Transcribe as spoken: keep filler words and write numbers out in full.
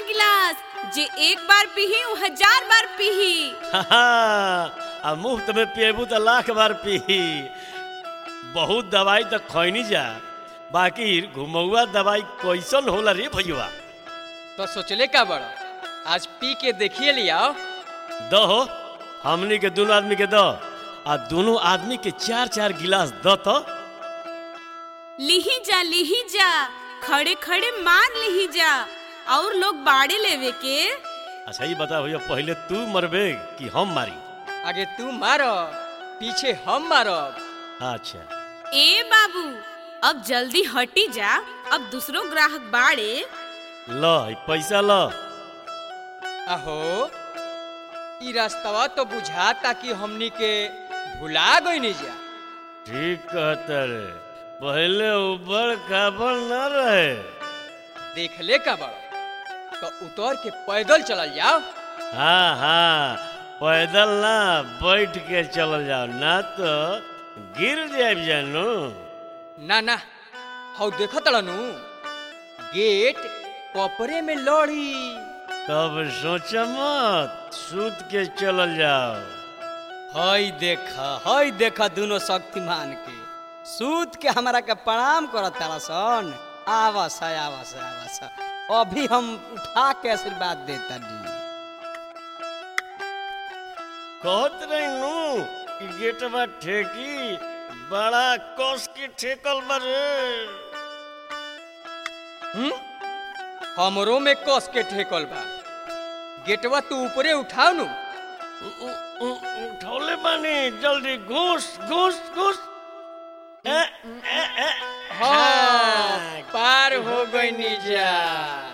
गिलास जे एक बार पीही वो हजार बार पीही। आ मुफ्त में पिएबू तो लाख बार पीही। बहुत दवाई तो खैनी जा, बाकी घुमौआ दवाई कैसन होला रे भैया? तो सोचले का बड़ा, आज पी के देखिए लिया। दो हो हमनी के दोनों आदमी के दो, आ दोनों आदमी के चार चार गिलास दो तो। लिही जा लिही जा, खड़े खड़े मार लिही जा, और लोग बाड़े लेवे के। अच्छा ये बता भैया, पहले तू मरबे कि हम मारी? आगे तू मारो, पीछे हम मारो। अच्छा ए बाबू अब जल्दी हटी जा, अब दूसरों ग्राहक बाड़े। लो पैसा लो। अहो ई रास्तवा तो बुझाता कि हमनी के भुला गई नहीं जा। ठीक कहता रे, पहले ऊपर खाबर न रहे। देख ले का बड़ा, तो उतर के पैदल चल जाओ। हाँ हाँ पैदल ना बैठ के चल जाओ, ना तो गिर जाए जानू। ना ना हाउ देखो तड़नू, गेट कपड़े में लड़ी। तब सोच मत, सूत के चल जाओ। हई देखा हई देखा दोनों शक्तिमान के सूत के हमारा के प्रणाम करत तारा सन। आवस है आवस है आवस है, अभी हम उठा के आशीर्वाद देता दी। कहत रही नू कि गेटवा ठेकी, बड़ा कस के ठेकल बारे। हम्म हमरो में कस के ठेकल बा। गेटवा तू ऊपरे उठाओ नु। उठौले बानी, जल्दी घुस घुस घुस। ए, ए, ए, हाँ पार हो गई नीजा।